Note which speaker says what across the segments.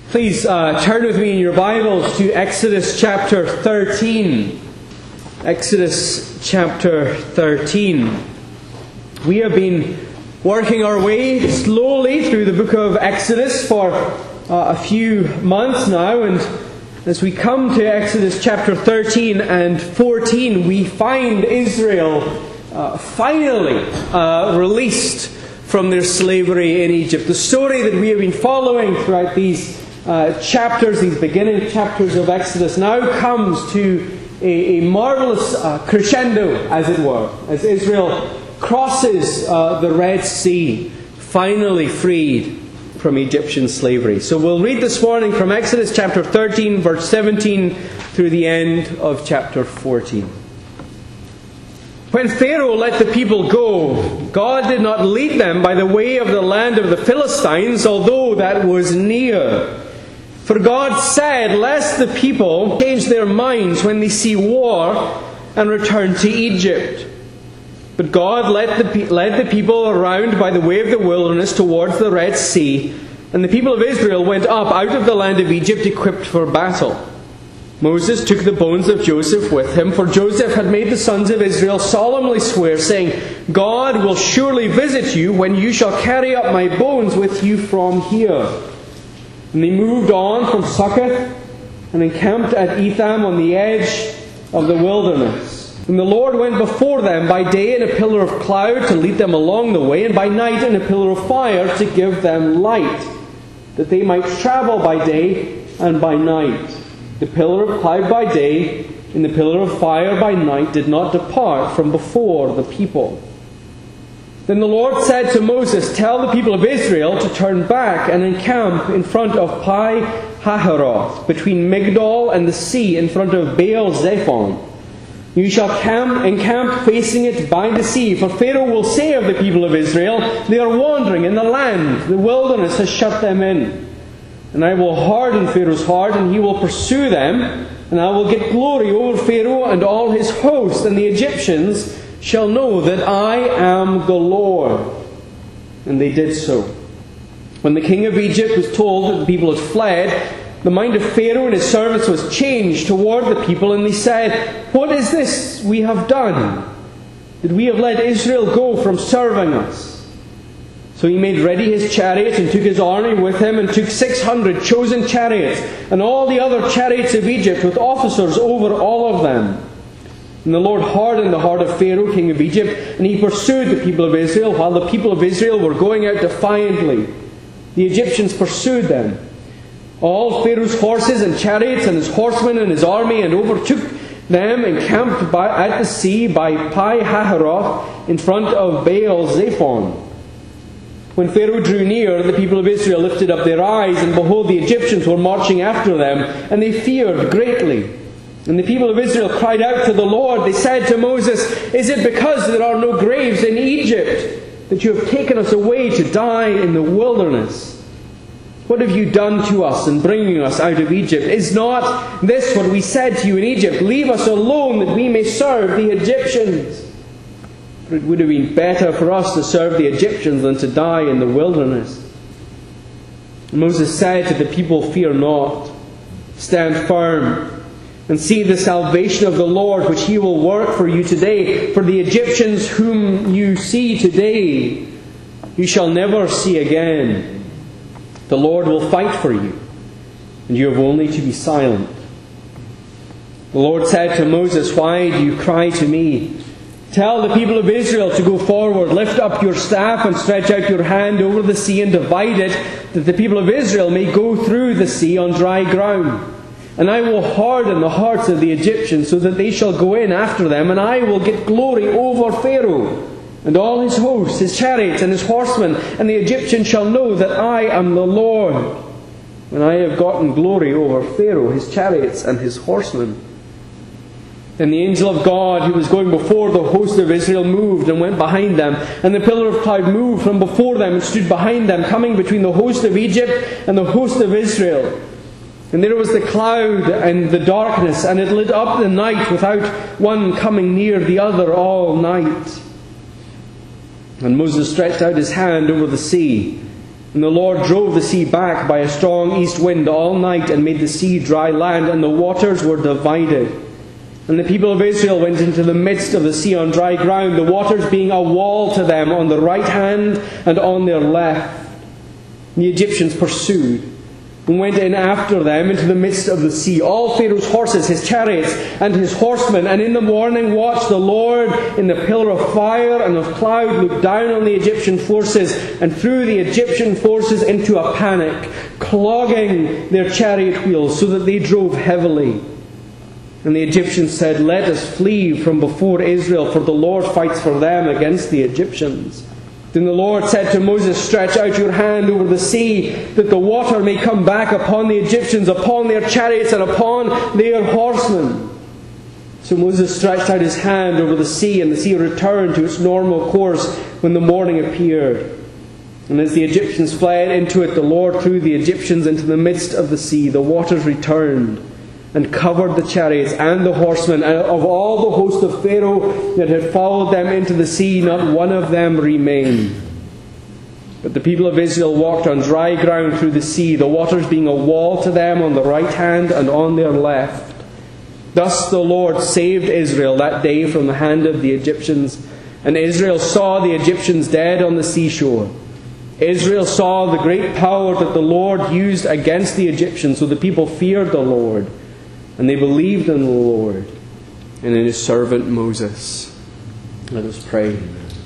Speaker 1: Please turn with me in your Bibles to Exodus chapter 13. Exodus chapter 13. We have been working our way slowly through the book of Exodus for a few months now, and as we come to Exodus chapter 13 and 14, we find Israel finally released from their slavery in Egypt. The story that we have been following throughout these chapters, these beginning chapters of Exodus, now comes to a marvelous crescendo, as it were, as Israel crosses the Red Sea, finally freed from Egyptian slavery. So we'll read this morning from Exodus chapter 13, verse 17, through the end of chapter 14. When Pharaoh let the people go, God did not lead them by the way of the land of the Philistines, although that was near. For God said, lest the people change their minds when they see war and return to Egypt. But God led the people around by the way of the wilderness towards the Red Sea, and the people of Israel went up out of the land of Egypt equipped for battle. Moses took the bones of Joseph with him, for Joseph had made the sons of Israel solemnly swear, saying, God will surely visit you when you shall carry up my bones with you from here. And they moved on from Succoth and encamped at Etham on the edge of the wilderness. And the Lord went before them by day in a pillar of cloud to lead them along the way, and by night in a pillar of fire to give them light, that they might travel by day and by night. The pillar of cloud by day and the pillar of fire by night did not depart from before the people. Then the Lord said to Moses, tell the people of Israel to turn back and encamp in front of Pi-hahiroth, between Migdol and the sea, in front of Baal-zephon. You shall encamp facing it by the sea, for Pharaoh will say of the people of Israel, they are wandering in the land, the wilderness has shut them in. And I will harden Pharaoh's heart, and he will pursue them, and I will get glory over Pharaoh and all his host, and the Egyptians shall know that I am the Lord. And they did so. When the king of Egypt was told that the people had fled, the mind of Pharaoh and his servants was changed toward the people, and they said, what is this we have done? Did we have let Israel go from serving us? So he made ready his chariots and took his army with him, and took 600 chosen chariots and all the other chariots of Egypt with officers over all of them. And the Lord hardened the heart of Pharaoh, king of Egypt, and he pursued the people of Israel, while the people of Israel were going out defiantly. The Egyptians pursued them, all Pharaoh's horses and chariots and his horsemen and his army, and overtook them, encamped at the sea by Pi-hahiroth in front of Baal-zephon. When Pharaoh drew near, the people of Israel lifted up their eyes, and behold, the Egyptians were marching after them, and they feared greatly. And the people of Israel cried out to the Lord. They said to Moses, is it because there are no graves in Egypt that you have taken us away to die in the wilderness? What have you done to us in bringing us out of Egypt? Is not this what we said to you in Egypt? Leave us alone that we may serve the Egyptians. For it would have been better for us to serve the Egyptians than to die in the wilderness. And Moses said to the people, fear not, stand firm, and see the salvation of the Lord, which he will work for you today. For the Egyptians whom you see today, you shall never see again. The Lord will fight for you, and you have only to be silent. The Lord said to Moses, why do you cry to me? Tell the people of Israel to go forward. Lift up your staff and stretch out your hand over the sea and divide it, that the people of Israel may go through the sea on dry ground. And I will harden the hearts of the Egyptians, so that they shall go in after them, and I will get glory over Pharaoh and all his hosts, his chariots and his horsemen, and the Egyptians shall know that I am the Lord, when I have gotten glory over Pharaoh, his chariots and his horsemen. Then the angel of God, who was going before the host of Israel, moved and went behind them. And the pillar of cloud moved from before them and stood behind them, coming between the host of Egypt and the host of Israel. And there was the cloud and the darkness, and it lit up the night without one coming near the other all night. And Moses stretched out his hand over the sea, And the Lord drove the sea back by a strong east wind all night and made the sea dry land, and the waters were divided. And the people of Israel went into the midst of the sea on dry ground, the waters being a wall to them on the right hand and on their left. The Egyptians pursued and went in after them into the midst of the sea, all Pharaoh's horses, his chariots, and his horsemen. And in the morning watch, the Lord in the pillar of fire and of cloud looked down on the Egyptian forces and threw the Egyptian forces into a panic, clogging their chariot wheels so that they drove heavily. And the Egyptians said, "Let us flee from before Israel, for the Lord fights for them against the Egyptians." Then the Lord said to Moses, "Stretch out your hand over the sea, that the water may come back upon the Egyptians, upon their chariots, and upon their horsemen." So Moses stretched out his hand over the sea, and the sea returned to its normal course when the morning appeared. And as the Egyptians fled into it, the Lord threw the Egyptians into the midst of the sea. The waters returned and covered the chariots and the horsemen, and of all the host of Pharaoh that had followed them into the sea, not one of them remained. But the people of Israel walked on dry ground through the sea, the waters being a wall to them on the right hand and on their left. Thus the Lord saved Israel that day from the hand of the Egyptians, and Israel saw the Egyptians dead on the seashore. Israel saw the great power that the Lord used against the Egyptians, so the people feared the Lord. And they believed in the Lord and in His servant Moses. Let us pray.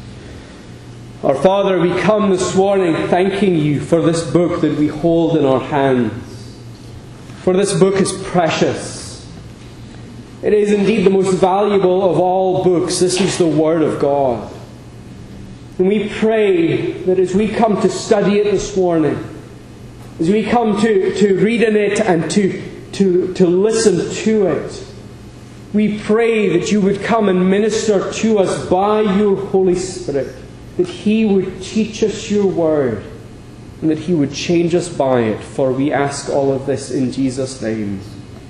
Speaker 1: Our Father, we come this morning thanking You for this book that we hold in our hands. For this book is precious. It is indeed the most valuable of all books. This is the Word of God. And we pray that as we come to study it this morning, as we come to read in it and to listen to it, we pray that You would come and minister to us by Your Holy Spirit, that He would teach us Your Word, and that He would change us by it. For we ask all of this in Jesus' name.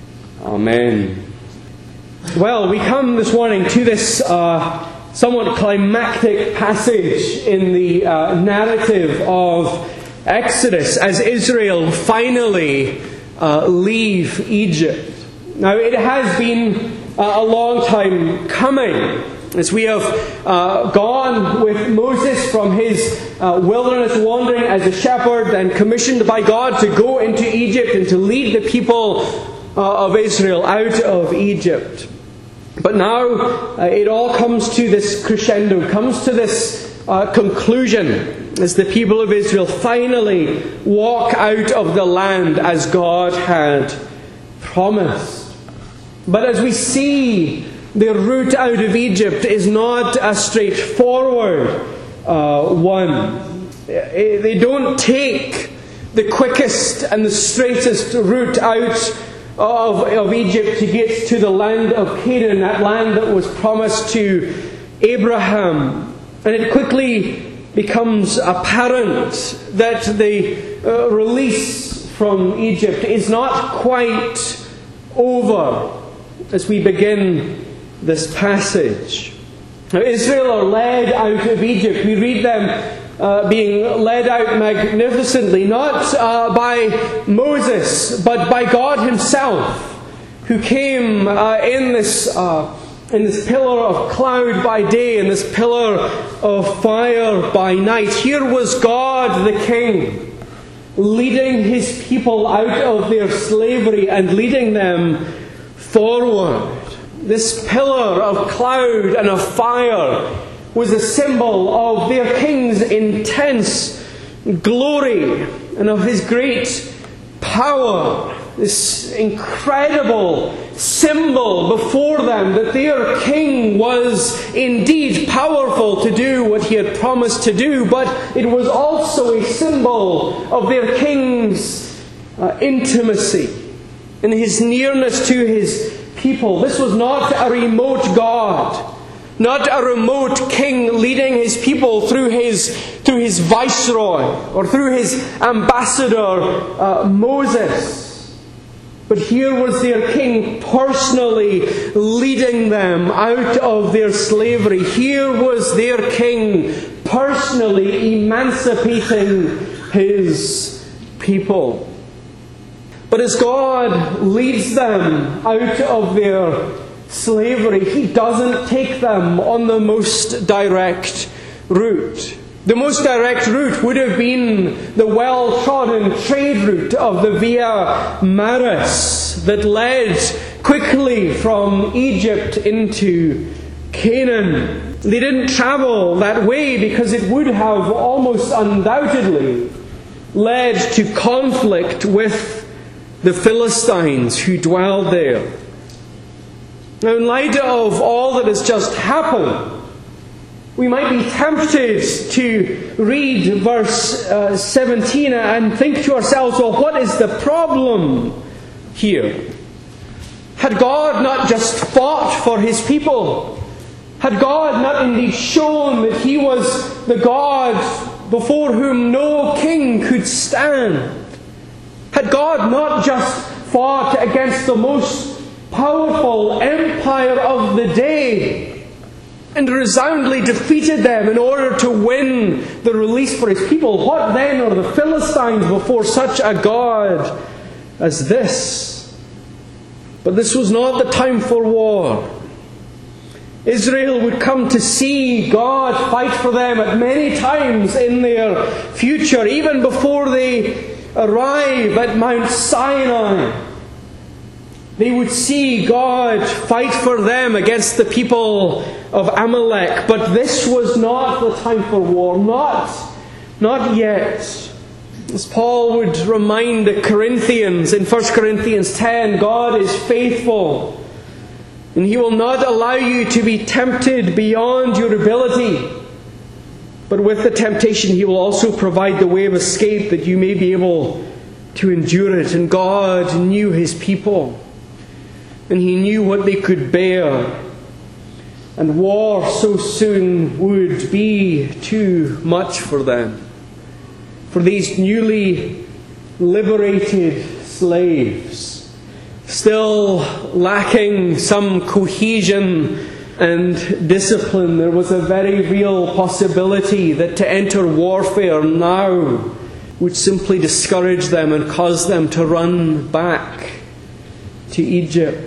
Speaker 1: Amen. Well, we come this morning to this somewhat climactic passage in the narrative of Exodus, as Israel finally leave Egypt. Now, it has been a long time coming, as we have gone with Moses from his wilderness wandering as a shepherd and commissioned by God to go into Egypt and to lead the people of Israel out of Egypt. But now it all comes to this crescendo, comes to this conclusion, as the people of Israel finally walk out of the land as God had promised. But as we see, their route out of Egypt is not a straightforward one. They don't take the quickest and the straightest route out of Egypt to get to the land of Canaan, that land that was promised to Abraham. And it quickly becomes apparent that the release from Egypt is not quite over as we begin this passage. Now, Israel are led out of Egypt. We read them being led out magnificently, not by Moses, but by God Himself, who came in this pillar of cloud by day, and this pillar of fire by night. Here was God the King, leading His people out of their slavery and leading them forward. This pillar of cloud and of fire was a symbol of their King's intense glory and of His great power. This incredible symbol before them that their King was indeed powerful to do what He had promised to do, but it was also a symbol of their King's intimacy and His nearness to His people. This was not a remote God, not a remote king leading His people through his viceroy or through His ambassador Moses. But here was their King personally leading them out of their slavery. Here was their King personally emancipating His people. But as God leads them out of their slavery, He doesn't take them on the most direct route. The most direct route would have been the well-trodden trade route of the Via Maris that led quickly from Egypt into Canaan. They didn't travel that way because it would have almost undoubtedly led to conflict with the Philistines who dwelled there. Now, in light of all that has just happened, we might be tempted to read verse 17 and think to ourselves, well, what is the problem here? Had God not just fought for His people? Had God not indeed shown that He was the God before whom no king could stand? Had God not just fought against the most powerful empire of the day and resoundingly defeated them in order to win the release for His people? What then are the Philistines before such a God as this? But this was not the time for war. Israel would come to see God fight for them at many times in their future, even before they arrive at Mount Sinai. They would see God fight for them against the people of Amalek. But this was not the time for war. Not yet. As Paul would remind the Corinthians in 1 Corinthians 10, God is faithful, and He will not allow you to be tempted beyond your ability. But with the temptation, He will also provide the way of escape that you may be able to endure it. And God knew His people, and He knew what they could bear. And war so soon would be too much for them. For these newly liberated slaves, still lacking some cohesion and discipline, there was a very real possibility that to enter warfare now would simply discourage them and cause them to run back to Egypt.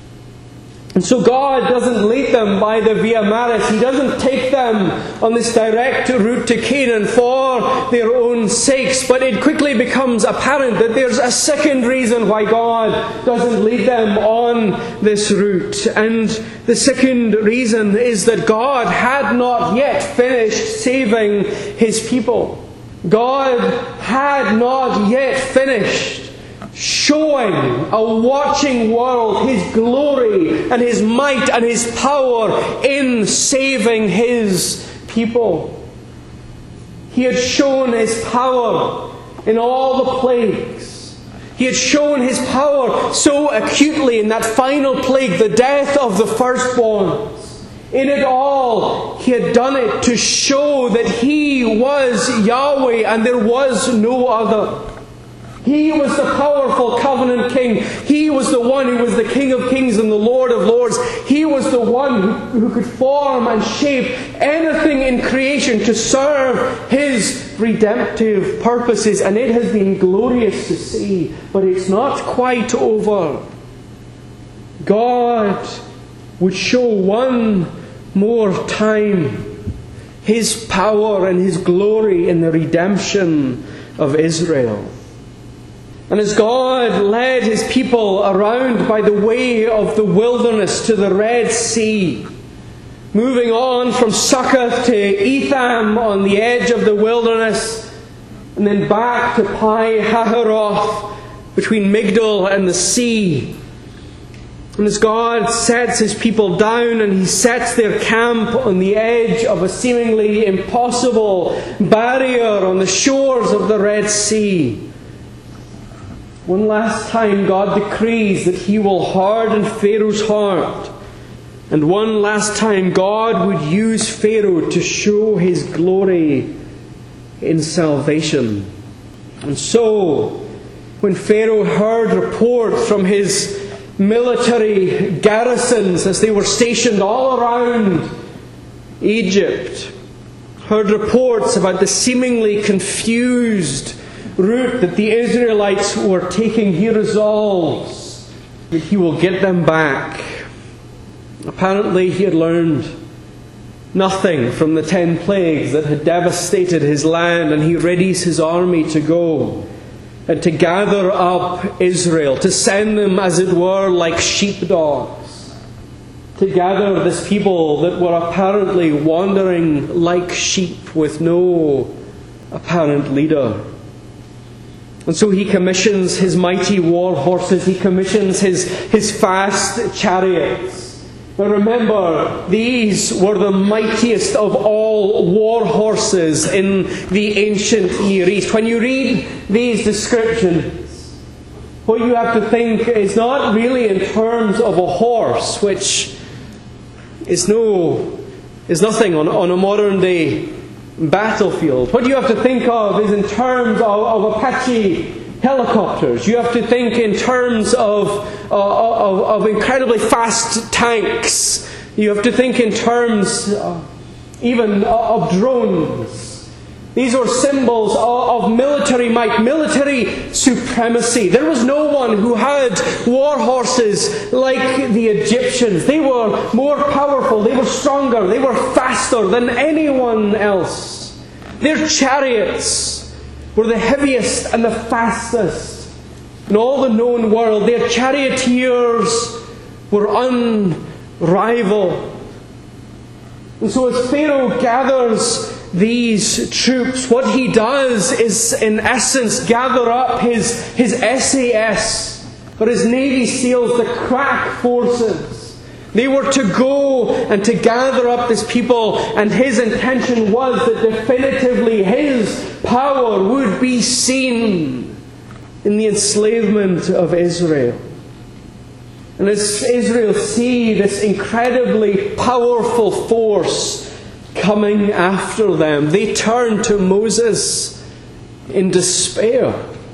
Speaker 1: And so God doesn't lead them by the Via Maris. He doesn't take them on this direct route to Canaan for their own sakes. But it quickly becomes apparent that there's a second reason why God doesn't lead them on this route. And the second reason is that God had not yet finished saving His people. God had not yet finished showing a watching world His glory and His might and His power in saving His people. He had shown His power in all the plagues. He had shown His power so acutely in that final plague, the death of the firstborns. In it all, He had done it to show that He was Yahweh and there was no other. He was the powerful covenant king. He was the one who was the King of kings and the Lord of lords. He was the one who could form and shape anything in creation to serve His redemptive purposes. And it has been glorious to see. But it's not quite over. God would show one more time His power and His glory in the redemption of Israel. And as God led His people around by the way of the wilderness to the Red Sea, moving on from Succoth to Etham on the edge of the wilderness, and then back to Pi Hahiroth between Migdol and the sea. And as God sets His people down and He sets their camp on the edge of a seemingly impossible barrier on the shores of the Red Sea, one last time God decrees that He will harden Pharaoh's heart. And one last time God would use Pharaoh to show His glory in salvation. And so, when Pharaoh heard reports from his military garrisons as they were stationed all around Egypt, heard reports about the seemingly confused route that the Israelites were taking, he resolves that he will get them back. Apparently he had learned nothing from the 10 plagues that had devastated his land, and he readies his army to go and to gather up Israel, to send them, as it were, like sheepdogs, to gather this people that were apparently wandering like sheep with no apparent leader. And so he commissions his mighty war horses, he commissions his fast chariots. But remember, these were the mightiest of all war horses in the ancient Near East. When you read these descriptions, what you have to think is not really in terms of a horse, which is nothing on a modern day battlefield. What you have to think of is in terms of Apache helicopters. You have to think in terms of incredibly fast tanks. You have to think in terms even of drones. These are symbols of military might, military supremacy. There was no one who had war horses like the Egyptians. They were more powerful, they were stronger, they were faster than anyone else. Their chariots were the heaviest and the fastest in all the known world. Their charioteers were unrivaled. And so as Pharaoh gathers these troops, what he does is in essence gather up his SAS, or his Navy SEALs, the crack forces. They were to go and to gather up this people, and his intention was that definitively his power would be seen in the enslavement of Israel. And as Israel see this incredibly powerful force coming after them, they turn to Moses in despair.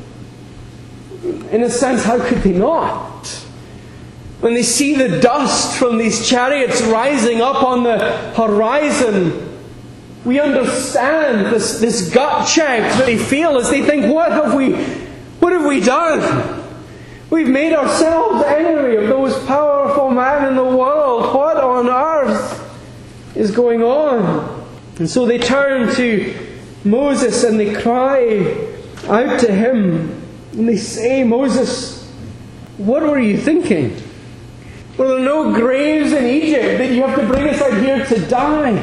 Speaker 1: In a sense, how could they not? When they see the dust from these chariots rising up on the horizon, we understand this gut check that they feel as they think, what have we done? We've made ourselves enemy of the most powerful man in the world. What on earth is going on? And so they turn to Moses and they cry out to him. And they say, Moses, what were you thinking? Were there no graves in Egypt that you have to bring us out here to die?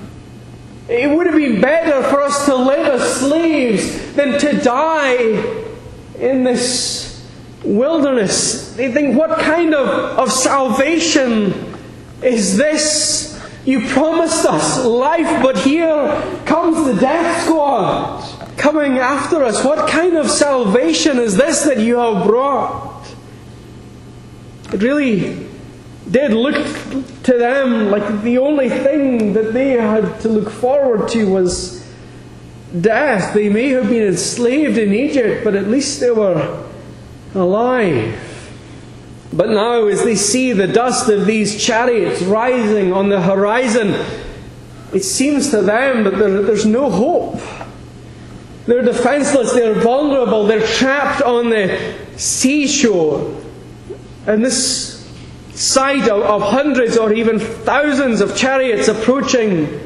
Speaker 1: It would have been better for us to live as slaves than to die in this wilderness. They think, what kind of salvation is this? You promised us life, but here comes the death squad coming after us. What kind of salvation is this that you have brought? It really did look to them like the only thing that they had to look forward to was death. They may have been enslaved in Egypt, but at least they were alive. But now, as they see the dust of these chariots rising on the horizon, it seems to them that there's no hope. They're defenseless, they're vulnerable, they're trapped on the seashore. And this sight of hundreds or even thousands of chariots approaching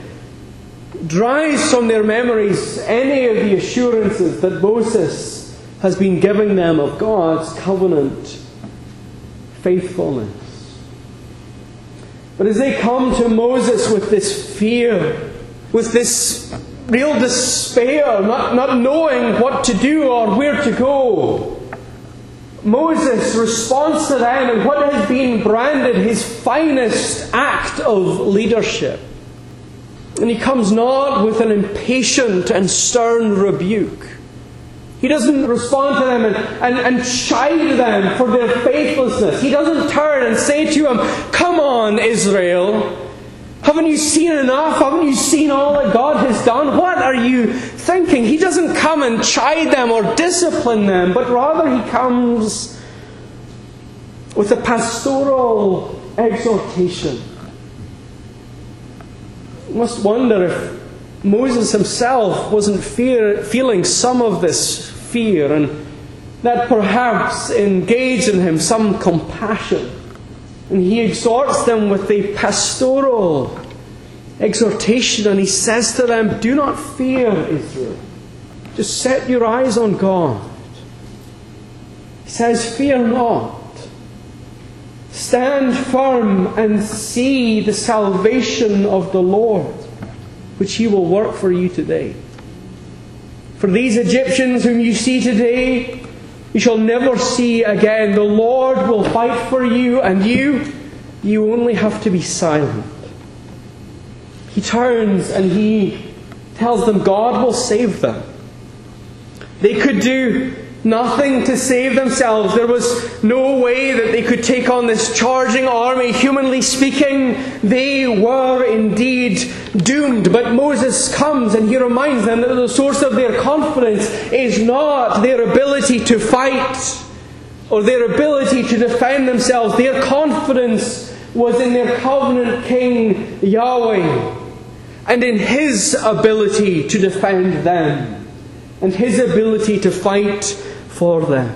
Speaker 1: drives from their memories any of the assurances that Moses has been giving them of God's covenant faithfulness. But as they come to Moses with this fear, with this real despair, not knowing what to do or where to go, Moses responds to them in what has been branded his finest act of leadership. And he comes not with an impatient and stern rebuke. He doesn't respond to them and chide them for their faithlessness. He doesn't turn and say to them, "Come on, Israel. Haven't you seen enough? Haven't you seen all that God has done? What are you thinking?" He doesn't come and chide them or discipline them, but rather he comes with a pastoral exhortation. You must wonder if Moses himself wasn't feeling some of this fear, and that perhaps engaged in him some compassion. And he exhorts them with a pastoral exhortation, and he says to them, do not fear, Israel. Just set your eyes on God. He says, fear not. Stand firm and see the salvation of the Lord, which He will work for you today. For these Egyptians whom you see today, you shall never see again. The Lord will fight for you, and you only have to be silent. He turns and he tells them God will save them. They could do nothing to save themselves. There was no way that they could take on this charging army. Humanly speaking, they were indeed doomed. But Moses comes and he reminds them that the source of their confidence is not their ability to fight or their ability to defend themselves. Their confidence was in their covenant King Yahweh and in His ability to defend them and His ability to fight for them.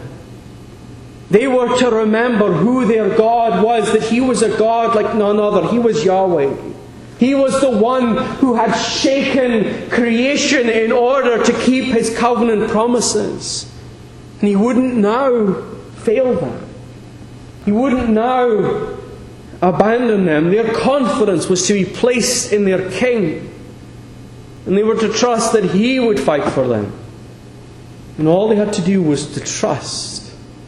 Speaker 1: They were to remember who their God was, that He was a God like none other. He was Yahweh. He was the one who had shaken creation in order to keep His covenant promises. And He wouldn't now fail them. He wouldn't now abandon them. Their confidence was to be placed in their King. And they were to trust that He would fight for them. And all they had to do was to trust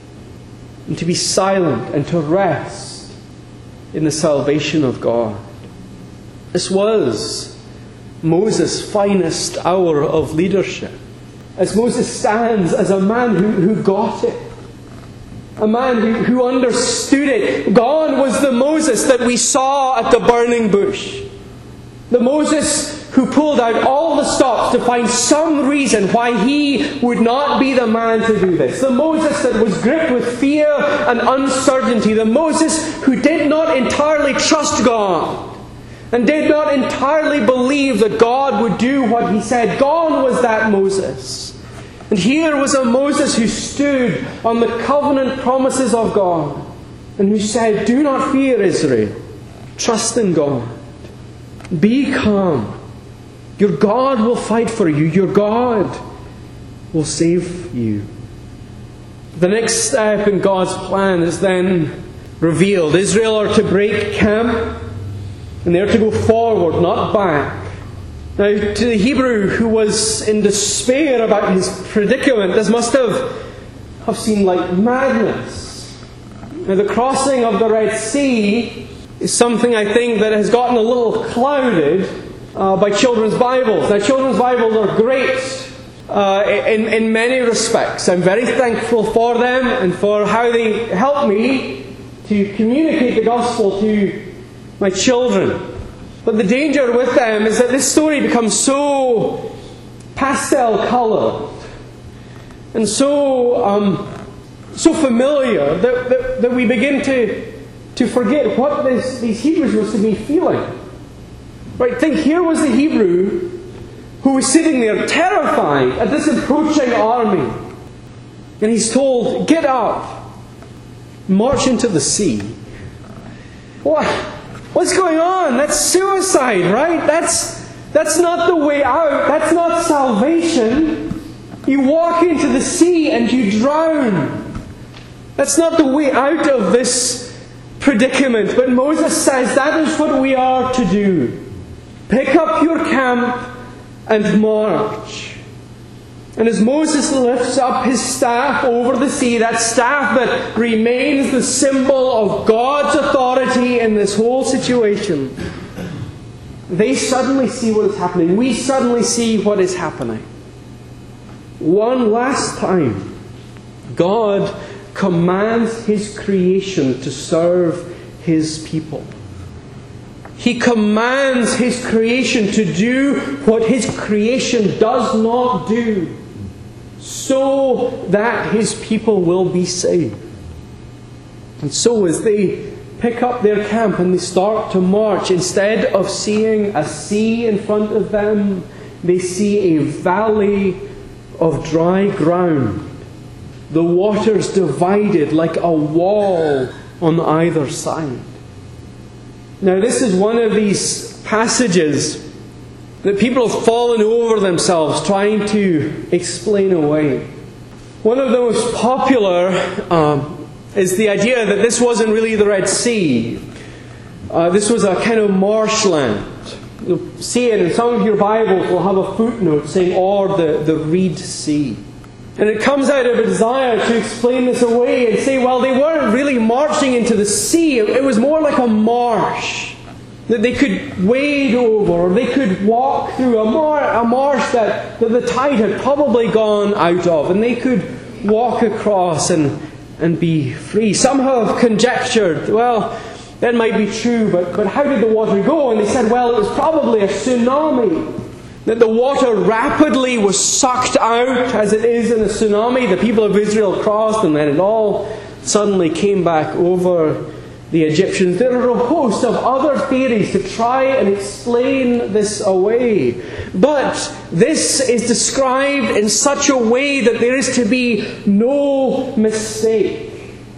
Speaker 1: and to be silent and to rest in the salvation of God. This was Moses' finest hour of leadership. As Moses stands as a man who got it. A man who understood it. Gone was the Moses that we saw at the burning bush. The Moses who pulled out all the stops to find some reason why he would not be the man to do this. The Moses that was gripped with fear and uncertainty. The Moses who did not entirely trust God and did not entirely believe that God would do what He said. Gone was that Moses. And here was a Moses who stood on the covenant promises of God and who said, do not fear, Israel. Trust in God. Be calm. Your God will fight for you. Your God will save you. The next step in God's plan is then revealed. Israel are to break camp and they are to go forward, not back. Now, to the Hebrew who was in despair about his predicament, this must have seemed like madness. Now, the crossing of the Red Sea is something, I think, that has gotten a little clouded by children's Bibles. Now, children's Bibles are great in many respects. I'm very thankful for them and for how they help me to communicate the gospel to my children. But the danger with them is that this story becomes so pastel coloured and so familiar that we begin to forget what these Hebrews were to be feeling. Right? Think, here was the Hebrew who was sitting there terrified at this approaching army. And he's told, get up, march into the sea. What? What's going on? That's suicide, right? That's not the way out. That's not salvation. You walk into the sea and you drown. That's not the way out of this predicament. But Moses says that is what we are to do. Pick up your camp and march. And as Moses lifts up his staff over the sea, that staff that remains the symbol of God's authority in this whole situation, they suddenly see what is happening. We suddenly see what is happening. One last time, God commands His creation to serve His people. He commands His creation to do what His creation does not do, so that His people will be saved. And so as they pick up their camp and they start to march, instead of seeing a sea in front of them, they see a valley of dry ground, the waters divided like a wall on either side. Now, this is one of these passages that people have fallen over themselves trying to explain away. One of the most popular is the idea that this wasn't really the Red Sea. This was a kind of marshland. You'll see it in some of your Bibles will have a footnote saying, or the Reed Sea. And it comes out of a desire to explain this away and say, well, they weren't really marching into the sea. It was more like a marsh that they could wade over, or they could walk through a marsh that the tide had probably gone out of, and they could walk across and be free. Some have conjectured, well, that might be true, but how did the water go? And they said, well, it was probably a tsunami. That the water rapidly was sucked out, as it is in a tsunami. The people of Israel crossed, and then it all suddenly came back over the Egyptians. There are a host of other theories to try and explain this away. But this is described in such a way that there is to be no mistake.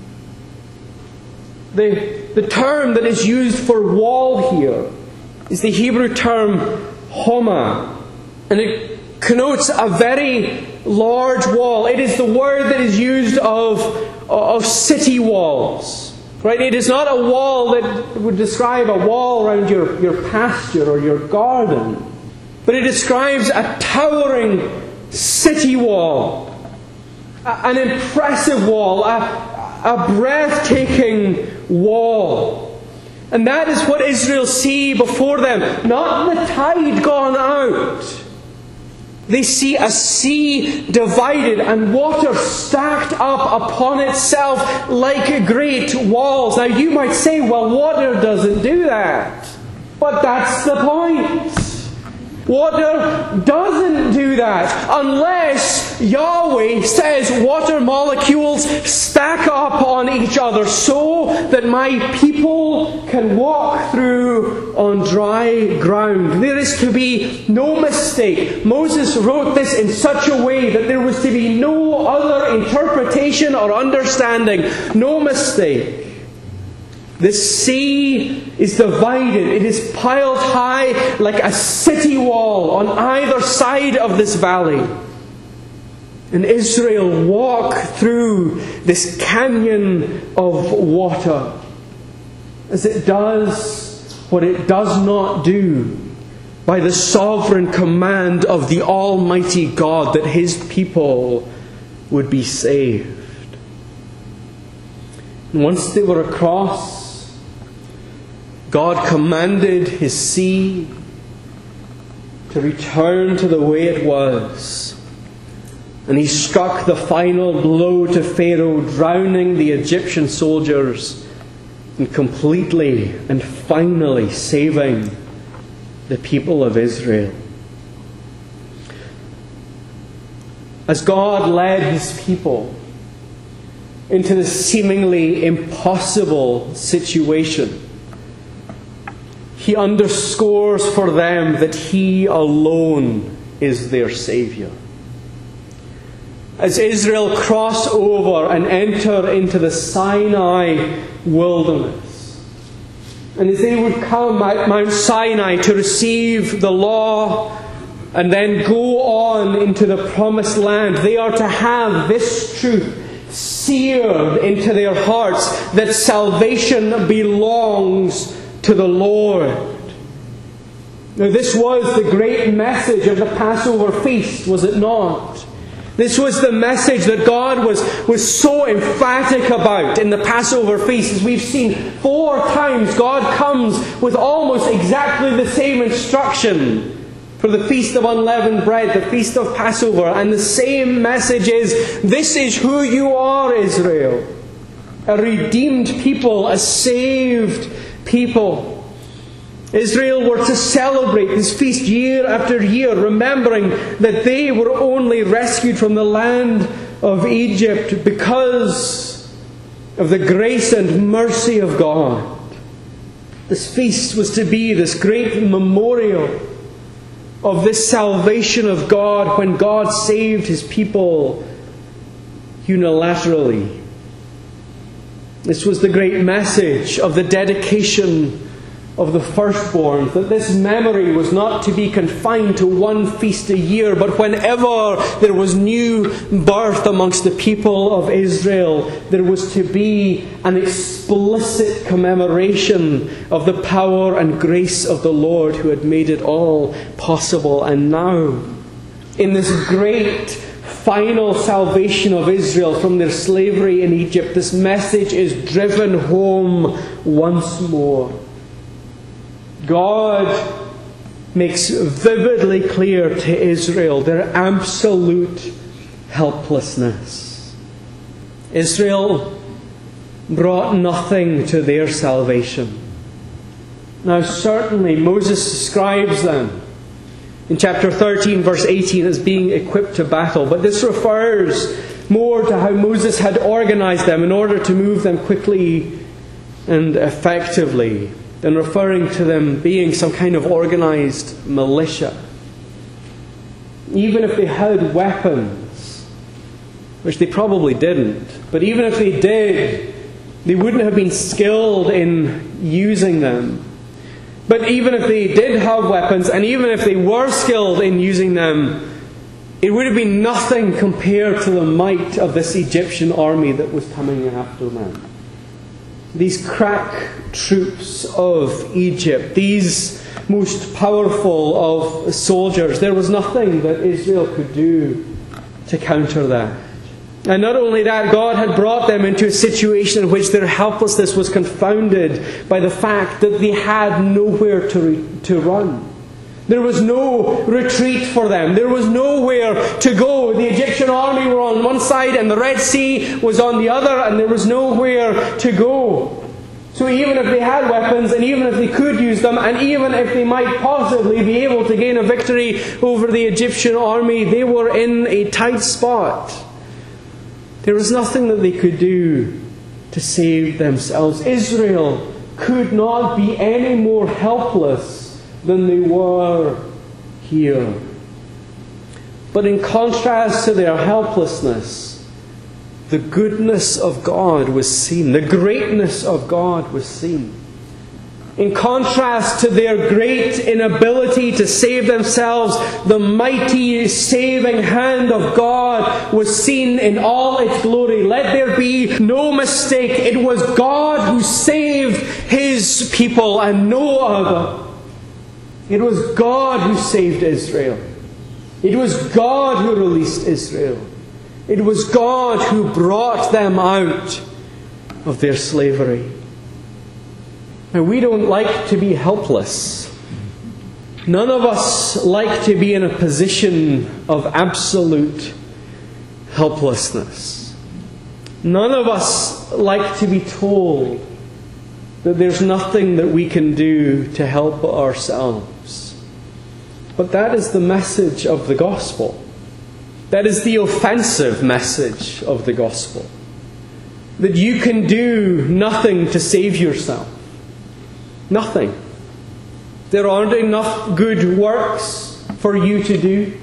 Speaker 1: The term that is used for wall here is the Hebrew term homa. And it connotes a very large wall. It is the word that is used of city walls. Right? It is not a wall that would describe a wall around your pasture or your garden. But it describes a towering city wall. An impressive wall. A breathtaking wall. And that is what Israel see before them. Not the tide gone out. They see a sea divided and water stacked up upon itself like great walls. Now you might say, well, water doesn't do that. But that's the point. Water doesn't do that unless Yahweh says water molecules stack up on each other so that my people can walk through on dry ground. There is to be no mistake. Moses wrote this in such a way that there was to be no other interpretation or understanding. No mistake. The sea is divided. It is piled high like a city wall on either side of this valley. And Israel walk through this canyon of water as it does what it does not do by the sovereign command of the Almighty God, that His people would be saved. And once they were across, God commanded His sea to return to the way it was. And He struck the final blow to Pharaoh, drowning the Egyptian soldiers and completely and finally saving the people of Israel. As God led His people into this seemingly impossible situation, He underscores for them that He alone is their Saviour. As Israel cross over and enter into the Sinai wilderness, and as they would come at Mount Sinai to receive the law and then go on into the promised land, they are to have this truth seared into their hearts, that salvation belongs to the Lord. Now, this was the great message of the Passover feast, was it not? This was the message that God was so emphatic about in the Passover feast. As we've seen 4 times, God comes with almost exactly the same instruction for the Feast of Unleavened Bread, the Feast of Passover. And the same message is, this is who you are, Israel. A redeemed people, a saved people. Israel were to celebrate this feast year after year, remembering that they were only rescued from the land of Egypt because of the grace and mercy of God. This feast was to be this great memorial of this salvation of God when God saved His people unilaterally. This was the great message of the dedication of the firstborn, that this memory was not to be confined to one feast a year, but whenever there was new birth amongst the people of Israel, there was to be an explicit commemoration of the power and grace of the Lord who had made it all possible. And now, in this great final salvation of Israel from their slavery in Egypt, this message is driven home once more. God makes vividly clear to Israel their absolute helplessness. Israel brought nothing to their salvation. Now certainly Moses describes them in chapter 13 verse 18 as being equipped to battle, but this refers more to how Moses had organized them in order to move them quickly and effectively, than referring to them being some kind of organized militia. Even if they had weapons, which they probably didn't, but even if they did, they wouldn't have been skilled in using them. But even if they did have weapons, and even if they were skilled in using them, it would have been nothing compared to the might of this Egyptian army that was coming after them. These crack troops of Egypt, these most powerful of soldiers, there was nothing that Israel could do to counter that. And not only that, God had brought them into a situation in which their helplessness was confounded by the fact that they had nowhere to run. There was no retreat for them. There was nowhere to go. The Egyptian army were on one side and the Red Sea was on the other, and there was nowhere to go. So even if they had weapons, and even if they could use them, and even if they might possibly be able to gain a victory over the Egyptian army, they were in a tight spot. There was nothing that they could do to save themselves. Israel could not be any more helpless than they were here. But in contrast to their helplessness, the goodness of God was seen. The greatness of God was seen. In contrast to their great inability to save themselves, the mighty saving hand of God was seen in all its glory. Let there be no mistake. It was God who saved His people and no other. It was God who saved Israel. It was God who released Israel. It was God who brought them out of their slavery. Now, we don't like to be helpless. None of us like to be in a position of absolute helplessness. None of us like to be told that there's nothing that we can do to help ourselves. But that is the message of the gospel. That is the offensive message of the gospel. That you can do nothing to save yourself. Nothing. There aren't enough good works for you to do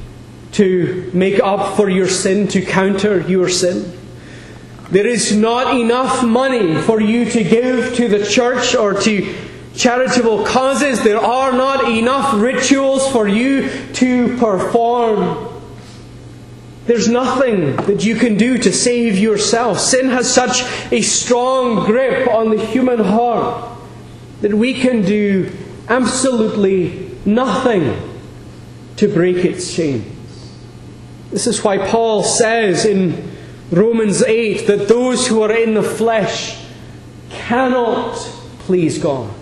Speaker 1: to make up for your sin, to counter your sin. There is not enough money for you to give to the church or to charitable causes. There are not enough rituals for you to perform. There's nothing that you can do to save yourself. Sin has such a strong grip on the human heart that we can do absolutely nothing to break its chains. This is why Paul says in Romans 8 that those who are in the flesh cannot please God.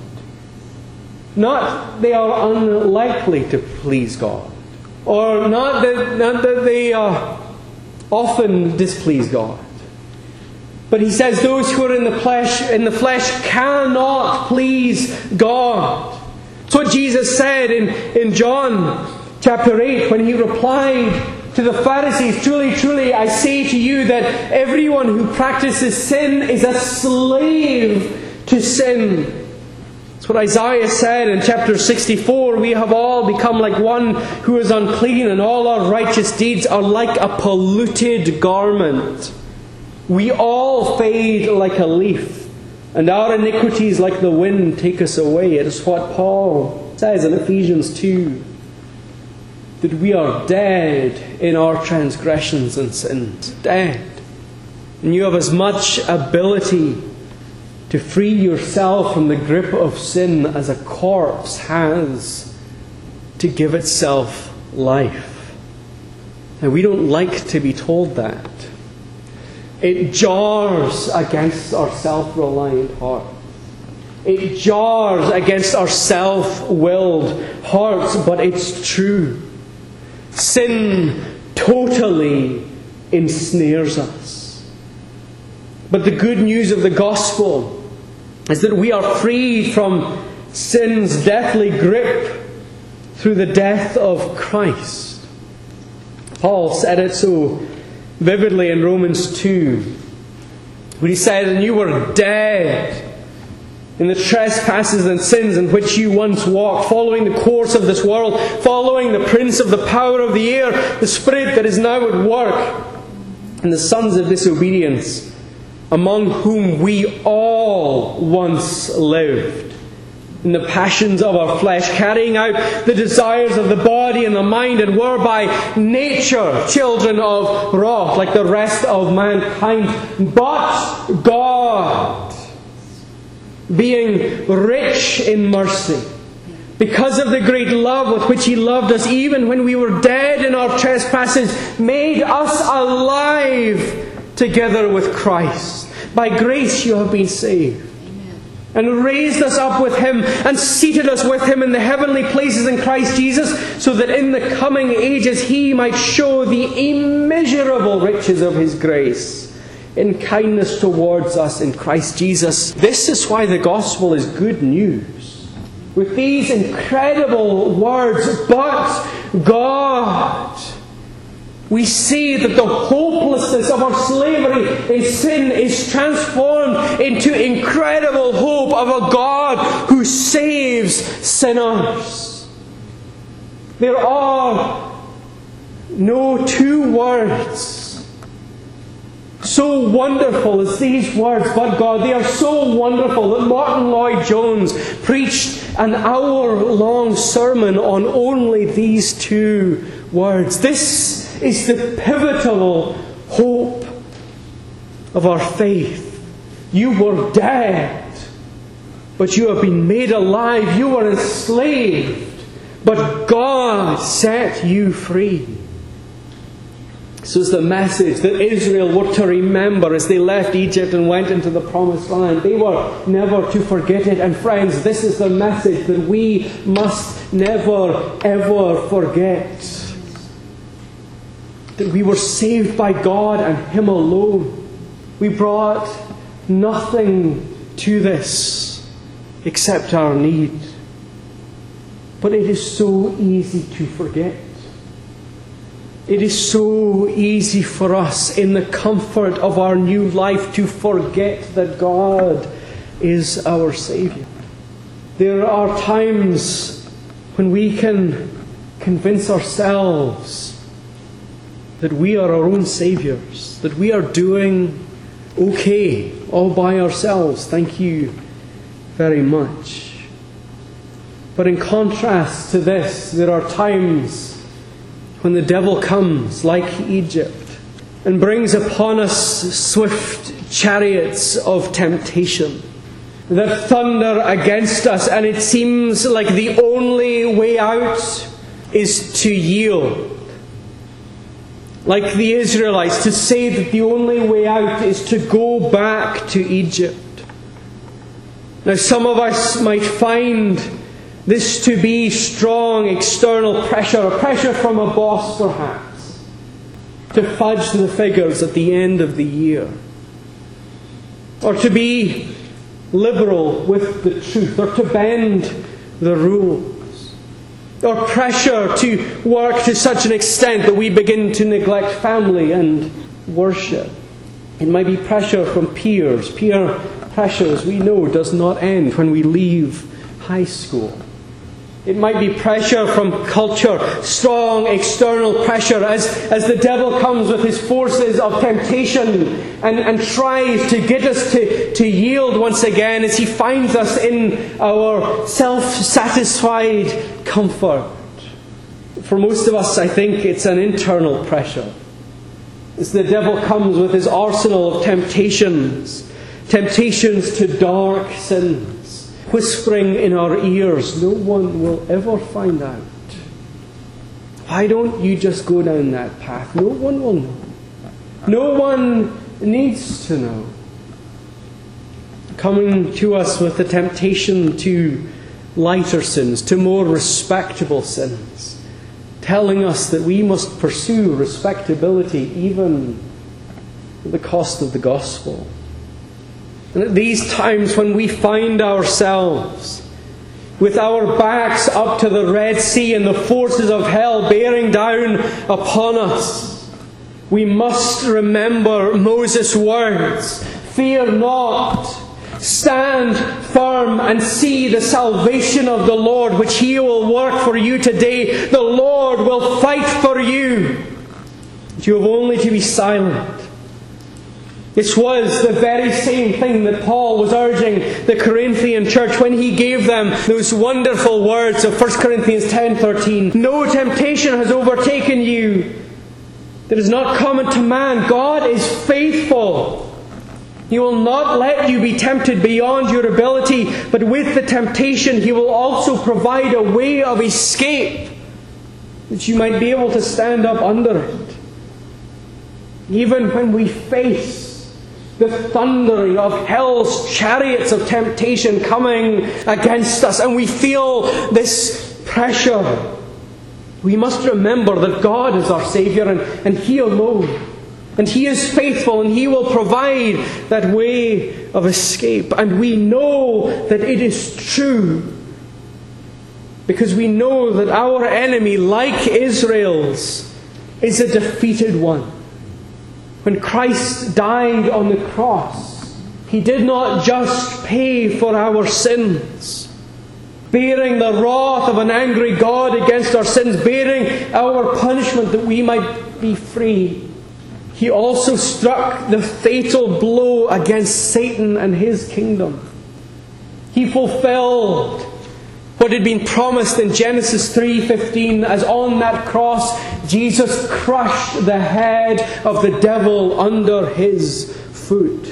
Speaker 1: Not they are unlikely to please God, or not that they often displease God. But he says those who are in the flesh cannot please God. It's what Jesus said in John chapter 8 when he replied to the Pharisees, "Truly, truly, I say to you that everyone who practices sin is a slave to sin. That's what Isaiah said in chapter 64. We have all become like one who is unclean, and all our righteous deeds are like a polluted garment. We all fade like a leaf, and our iniquities like the wind take us away. It is what Paul says in Ephesians 2. That we are dead in our transgressions and sins. Dead. And you have as much ability to free yourself from the grip of sin as a corpse has to give itself life. And we don't like to be told that. It jars against our self-reliant heart. It jars against our self-willed hearts, but it's true. Sin totally ensnares us. But the good news of the gospel is that we are freed from sin's deathly grip through the death of Christ. Paul said it so vividly in Romans 2, when he said, "And you were dead in the trespasses and sins in which you once walked, following the course of this world, following the prince of the power of the air, the spirit that is now at work, and the sons of disobedience, among whom we all once lived, in the passions of our flesh, carrying out the desires of the body and the mind, and were by nature children of wrath, like the rest of mankind. But God, being rich in mercy, because of the great love with which He loved us, even when we were dead in our trespasses, made us alive together with Christ. By grace you have been saved. Amen. And raised us up with Him, and seated us with Him in the heavenly places in Christ Jesus, so that in the coming ages He might show the immeasurable riches of His grace in kindness towards us in Christ Jesus. This is why the gospel is good news. With these incredible words, but God, we see that the hopelessness of our slavery in sin is transformed into incredible hope of a God who saves sinners. There are no two words so wonderful as these words, but God. They are so wonderful that Martin Lloyd-Jones preached an hour-long sermon on only these two words. This is the pivotal hope of our faith. You were dead, but you have been made alive. You were enslaved, but God set you free. This was the message that Israel were to remember as they left Egypt and went into the Promised Land. They were never to forget it. And friends, this is the message that we must never, ever forget. That we were saved by God and Him alone. We brought nothing to this except our need. But it is so easy to forget. It is so easy for us in the comfort of our new life to forget that God is our Saviour. There are times when we can convince ourselves that we are our own saviours, that we are doing okay all by ourselves. Thank you very much. But in contrast to this, there are times when the devil comes, like Egypt, and brings upon us swift chariots of temptation that thunder against us, and it seems like the only way out is to yield. Like the Israelites, to say that the only way out is to go back to Egypt. Now, some of us might find this to be strong external pressure, a pressure from a boss perhaps, to fudge the figures at the end of the year, or to be liberal with the truth, or to bend the rules, or pressure to work to such an extent that we begin to neglect family and worship. It might be pressure from peers. Peer pressure, as we know, does not end when we leave high school. It might be pressure from culture, strong external pressure as the devil comes with his forces of temptation and tries to get us to yield once again as he finds us in our self-satisfied comfort. For most of us, I think it's an internal pressure. As the devil comes with his arsenal of temptations to dark sins, whispering in our ears, no one will ever find out. Why don't you just go down that path? No one will know. No one needs to know. Coming to us with the temptation to lighter sins, to more respectable sins, telling us that we must pursue respectability even at the cost of the gospel. And at these times when we find ourselves with our backs up to the Red Sea and the forces of hell bearing down upon us, we must remember Moses' words, "Fear not, stand firm and see the salvation of the Lord, which He will work for you today. The Lord will fight for you. You have only to be silent." This was the very same thing that Paul was urging the Corinthian church when he gave them those wonderful words of 1 Corinthians 10:13. "No temptation has overtaken you that is not common to man. God is faithful. He will not let you be tempted beyond your ability, but with the temptation He will also provide a way of escape that you might be able to stand up under it." Even when we face the thundering of hell's chariots of temptation coming against us, and we feel this pressure, we must remember that God is our Saviour and He alone. And He is faithful and He will provide that way of escape. And we know that it is true, because we know that our enemy, like Israel's, is a defeated one. When Christ died on the cross, He did not just pay for our sins, bearing the wrath of an angry God against our sins, bearing our punishment that we might be free. He also struck the fatal blow against Satan and his kingdom. He fulfilled what had been promised in Genesis 3:15, as on that cross Jesus crushed the head of the devil under His foot.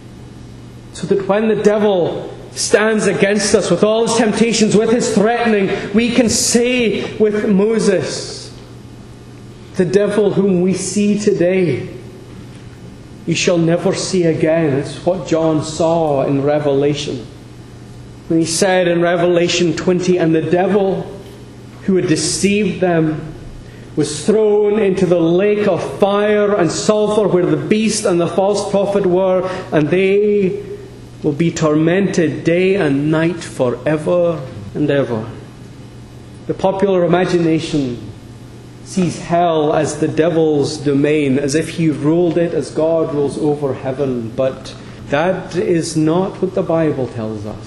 Speaker 1: So that when the devil stands against us with all his temptations, with his threatening, we can say with Moses, "The devil whom we see today, you shall never see again." It's what John saw in Revelation. When he said in Revelation 20, "And the devil who had deceived them was thrown into the lake of fire and sulfur, where the beast and the false prophet were, and they will be tormented day and night forever and ever." The popular imagination sees hell as the devil's domain, as if he ruled it as God rules over heaven. But that is not what the Bible tells us.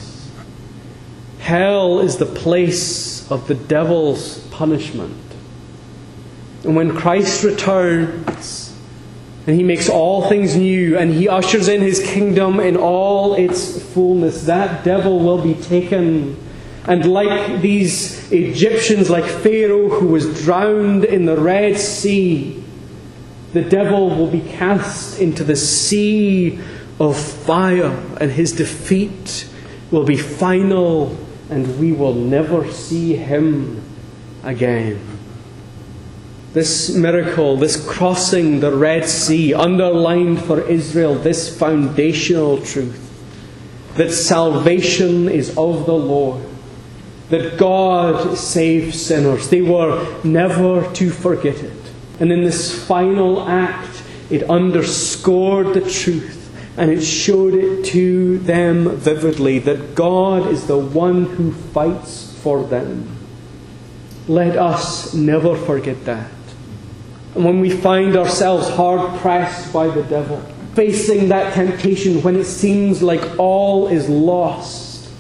Speaker 1: Hell is the place of the devil's punishment. And when Christ returns and He makes all things new and He ushers in His kingdom in all its fullness, that devil will be taken. And like these Egyptians, like Pharaoh who was drowned in the Red Sea, the devil will be cast into the sea of fire, and his defeat will be final, and we will never see him again. This miracle, this crossing the Red Sea, underlined for Israel this foundational truth, that salvation is of the Lord, that God saves sinners. They were never to forget it. And in this final act, it underscored the truth, and it showed it to them vividly, that God is the one who fights for them. Let us never forget that. And when we find ourselves hard pressed by the devil, facing that temptation when it seems like all is lost,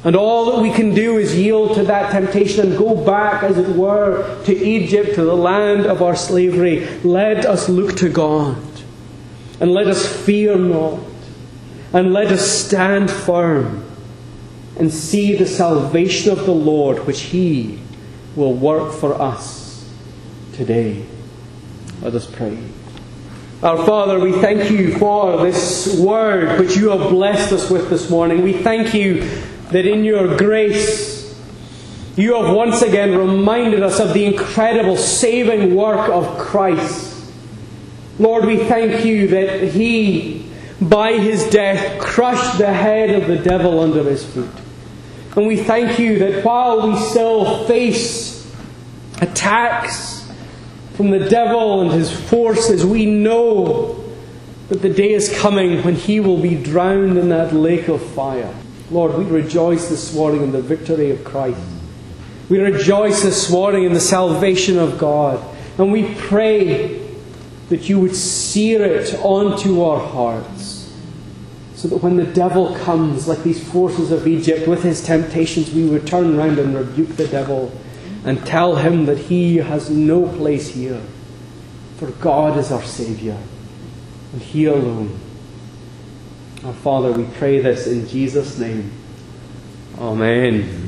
Speaker 1: And all that we can do is yield to that temptation and go back, as it were, to Egypt, to the land of our slavery. Let us look to God. And let us fear not. And let us stand firm and see the salvation of the Lord, which He will work for us today. Let us pray. Our Father, we thank You for this word which You have blessed us with this morning. We thank You that in Your grace You have once again reminded us of the incredible saving work of Christ. Lord, we thank You that He, by His death, crushed the head of the devil under His feet. And we thank You that while we still face attacks from the devil and his forces, we know that the day is coming when he will be drowned in that lake of fire. Lord, we rejoice this morning in the victory of Christ. We rejoice this morning in the salvation of God. And we pray that You would sear it onto our hearts, so that when the devil comes, like these forces of Egypt, with his temptations, we would turn round and rebuke the devil and tell him that he has no place here. For God is our Saviour, and He alone. Our Father, we pray this in Jesus' name. Amen.